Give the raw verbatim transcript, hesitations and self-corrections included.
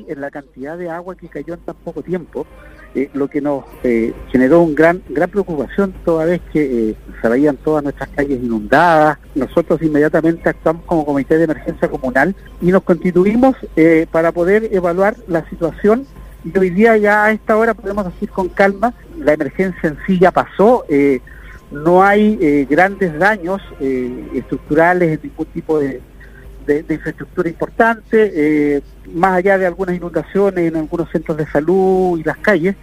y en la cantidad de agua que cayó en tan poco tiempo, eh, lo que nos eh, generó un gran gran preocupación toda vez que eh, se veían todas nuestras calles inundadas. Nosotros inmediatamente actuamos como comité de emergencia comunal y nos constituimos eh, para poder evaluar la situación, y hoy día ya a esta hora podemos decir con calma, la emergencia en sí ya pasó, eh, no hay eh, grandes daños eh, estructurales en ningún tipo de De, de infraestructura importante, eh, más allá de algunas inundaciones en algunos centros de salud y las calles.